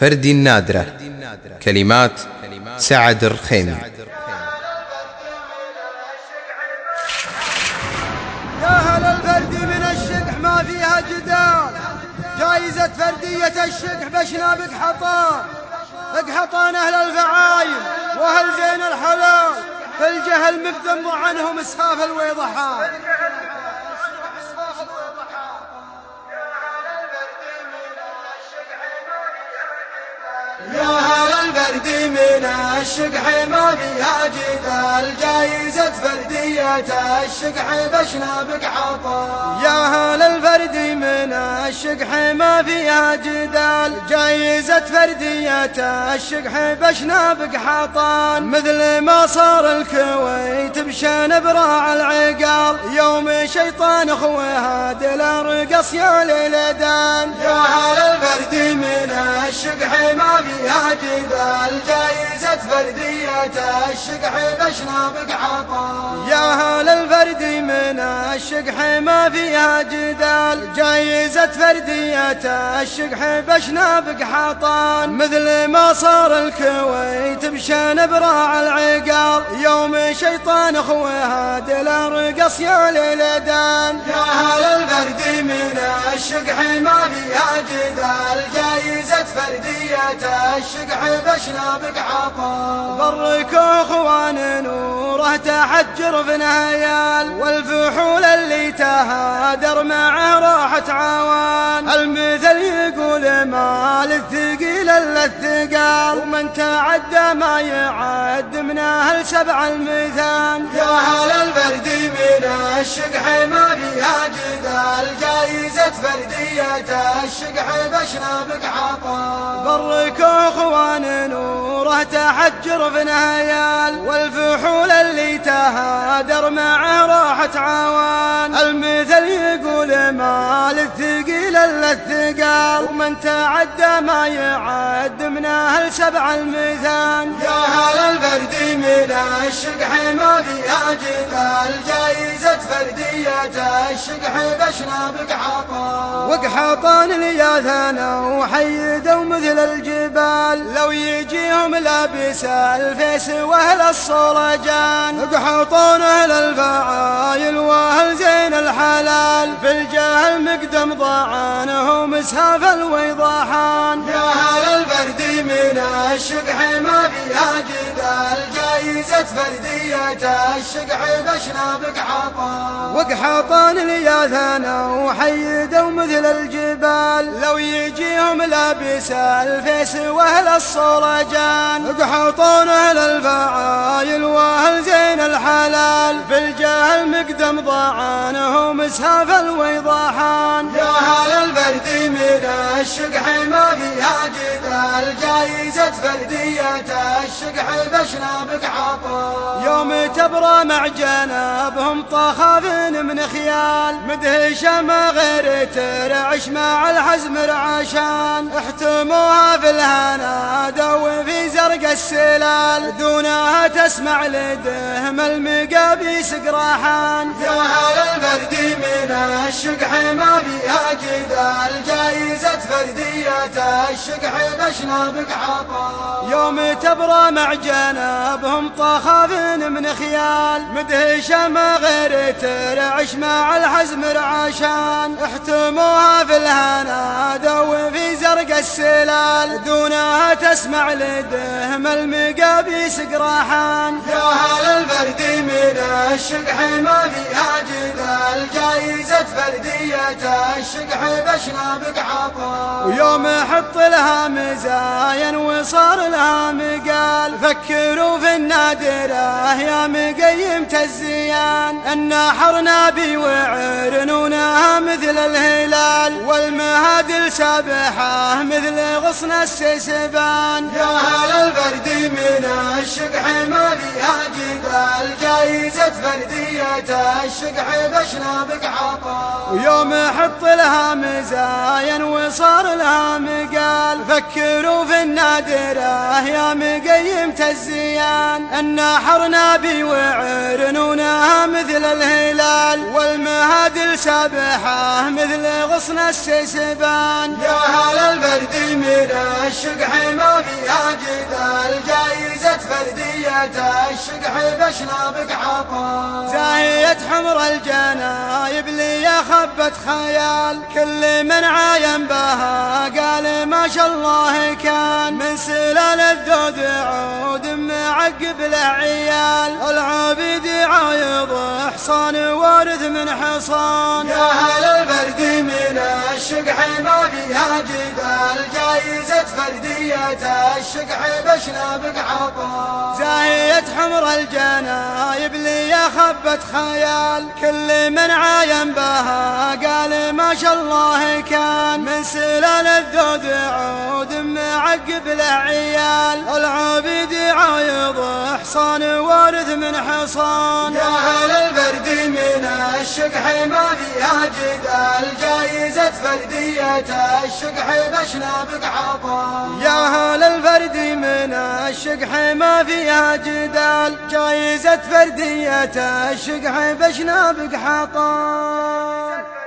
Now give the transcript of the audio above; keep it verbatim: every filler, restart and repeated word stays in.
فردي النادرة. كلمات سعد الرخيمي. يا هل الفردي من الشقح ما فيها جدال، جايزة فردية الشقح بشنابك حطان، اقحطان أهل الفعايل وأهل زين الحلال، في الجهل مقدم عنهم اسهاف الويضحان. يا هل الفردي من الشقح ما فيها جدال، جايزة فردية الشقح بشنابك حطان. يا هل الفردي من الشقح ما فيها جدال، جايزة فردية الشقح بشنابك حطان. مثل ما صار الكويت بشان براع العقال، يوم شيطان اخوها دلار رقص يا ليلدان. يا هل الفردي من الشقح ما فيها جدال، جايزة فردية الشقح بشنابك حطان. يا هل الفردي من الشقح ما فيها جدال، جايزة فردية الشقح بشنابك حطان. مثل ما صار الكويت بشان براع العقال، يوم شيطان اخوها دلار رقص يا ليلدان. يا هل الفردي من الشقح ما فيها جدال، جايزة فردية الشقح بشنابك حطان. بركوا اخوان نوره تحت جرف نهيال، والفحول اللي تهادر معه راحت عوان. المثل يقول ما للثقيل الا الثقال، ومن تعدى ما يعد من اهل سبع المثال. يا هل الفردي من الشقح ما فيها جدال، جايزة فردية الشقح بشنابك حطان. بركوا اخوان نوره تحت جرف نهيال، والفحول اللي تهادر معه راحت عوان. المثل يقول ما للثقيل الا الثقال، ومن تعدى ما يعد من اهل سبع المثال. يا هل الفردي من الشقح ما فيها جدال، جايزة فردية الشقح بشنابك حطان. وقحطان الياثنا وحيدوا مثل الجبال، لو يجيهم لابس الفيس واهل الصولجان. اقحطون اهل الفعايل واهل زين الحلال، في الجهل مقدم ضعانهم اسهاف الويضحان. يا هل الفردي من الشقح ما فيها جدال، جايزة فردية الشقح بشنابك حطان. وقحطان الياثنا وحيدوا مثل الجبال، لو يجيهم لابس الفيس واهل الصولجان. اقحطون اهل الفعايل واهل زين الحلال، في الجهل مقدم ضعانهم اسهاف الويضحان. يا هل الفردي من الشقح ما فيها جدال، جايزة فردية الشقح بشنابك حطان. يوم تبرى مع جنابهم طخافين من خيال، مدهشة ما غير ترعش مع الحزم رعشان. احتموها في الهنادى وفي زرق السلال، دونها تسمع لدهم المقابيس قراحان. يا هل الفردي من الشقح ما فيها جدال، جايزة فردية الشقح بشنابك حطان. يوم تبرى مع جنابهم طخافين من خيال، مدهشة ما غير ترعش مع الحزم رعشان. احتموها في الهنادى وفي زرق السلال، دونها تسمع لدهم المقابيس قراحان. يا هل الفردي من الشقح ما فيها جدال، جايزة فردية الشقح بشنابك حطان. ويوم حط لها مزاين وصار لها مقال، فكروا في النادرة يا مقيم الزيان. النحر نابي وعرنونها مثل الهلال، والمهادل سابحة مثل غصن السسبان. يا هل الفردي من الشقح ما فيها جدال، جايزة فردية الشقح بشنابك حطان. ويوم حط لها مزاين وصار لها مقال، فكروا في النادرة يا مقيم الزيان. النحر نابي وعرنونها مثل الهلال، والمهادل سابحة مثل غصن السسبان. يا هل الفردي من الشقح ما فيها جدال، جايزة فردية الشقح بشنابك حطام. زاهية حمر الجنايب لي خبت خيال، كل من عاين بها قال ما شاء الله كان، من سلال الذود عود معقب له عيال، العابد عايض حصان وارث من حصان. يا هل الفرد من الشقح ما فيها جدال، جايزة فردية الشقح بشنابك حطام. زاهية حمر الجنايب لي خبت خيال، كل من عاين بها قال ما شاء الله كان، من سلال الذود عود معقب له عيال، العابد عايض حصان وارث من حصان. يا هل الفرد من الشقح ما فيها جدال، جايزة فردية الشقح بشنابك حطام. يا هل الفرد من الشقح ما فيها جدال، جايزة فردية الشقح بشنابك حطام.